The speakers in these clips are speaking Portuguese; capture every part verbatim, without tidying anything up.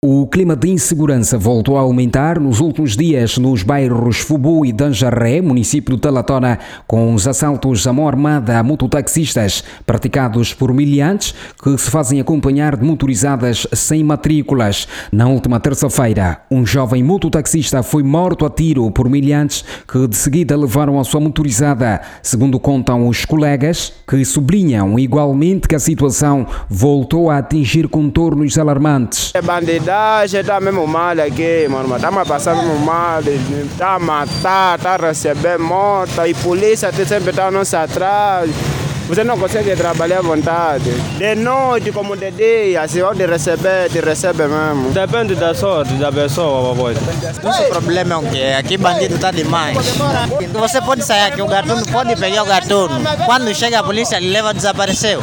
O clima de insegurança voltou a aumentar nos últimos dias nos bairros Fubu e Danjaré, município de Talatona, com os assaltos à mão armada a mototaxistas praticados por miliantes que se fazem acompanhar de motorizadas sem matrículas. Na última terça-feira, um jovem mototaxista foi morto a tiro por miliantes que de seguida levaram a sua motorizada, segundo contam os colegas, que sublinham igualmente que a situação voltou a atingir contornos alarmantes. É bandidagem, está mesmo mal aqui, mano. Estamos a passar mesmo mal, está a matar, está a receber moto e polícia sempre está a nos atrás. Você não consegue trabalhar à vontade. De noite como de dia, se onde receber, te recebe mesmo. Depende da sorte da pessoa, papai. O problema é o quê? Aqui bandido está demais. Você pode sair aqui, o gatuno pode pegar o gatuno. Quando chega a polícia, ele leva, desapareceu.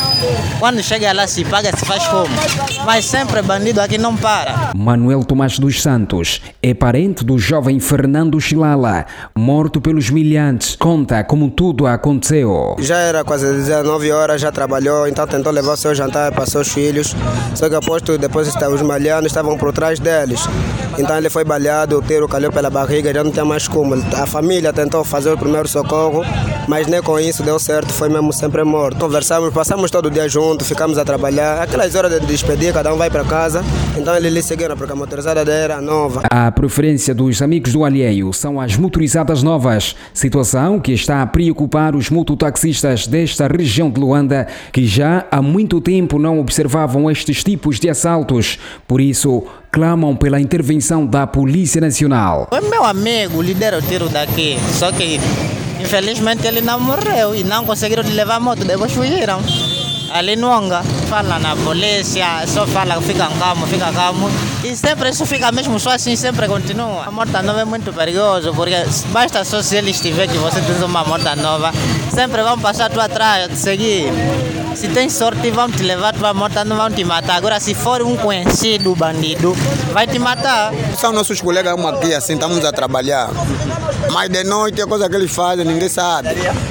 Quando chega lá, se paga, se faz fome. Mas sempre bandido aqui não para. Manuel Tomás dos Santos é parente do jovem Fernando Chilala, morto pelos miliantes. Conta como tudo aconteceu. Já era quase dezenove horas, já trabalhou, então tentou levar o seu jantar para seus filhos. Só que aposto depois os malhanos estavam por trás deles. Então ele foi baleado, o tiro calhou pela barriga, já não tinha mais como. A família tentou fazer o primeiro socorro, mas nem com isso deu certo, foi mesmo sempre morto. Conversamos, passamos todo o dia juntos, ficamos a trabalhar. Aquelas horas de despedir, cada um vai para casa. Então ele lhe seguiram, porque a motorizada dele era nova. A preferência dos amigos do alheio são as motorizadas novas, situação que está a preocupar os mototaxistas desta região de Luanda, que já há muito tempo não observavam estes tipos de assaltos. Por isso, clamam pela intervenção da Polícia Nacional. O meu amigo lidera o tiro daqui, só que infelizmente ele não morreu e não conseguiram levar a moto, depois fugiram. Ali no Anga, fala na polícia, só fala, fica calmo, fica calmo. E sempre isso fica mesmo só assim, sempre continua. A morta nova é muito perigoso, porque basta só se eles tiver que você tem uma morta nova, sempre vão passar tu atrás, te seguir. Se tem sorte, vão te levar tua morta, não vão te matar. Agora, se for um conhecido bandido, vai te matar. São nossos colegas aqui, assim, estamos a trabalhar. Mas de noite, a coisa que eles fazem, ninguém sabe.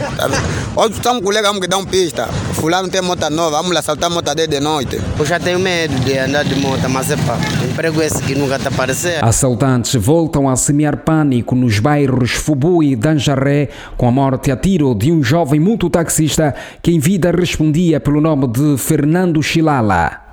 Outros são colegas que dão pista. Fulano tem moto nova, vamos lá assaltar a moto dele de noite. Eu já tenho medo de andar de moto, mas é pá, emprego esse que nunca está aparecendo. Assaltantes voltam a semear pânico nos bairros Fubu e Danjaré com a morte a tiro de um jovem mototaxista que em vida respondia pelo nome de Fernando Chilala.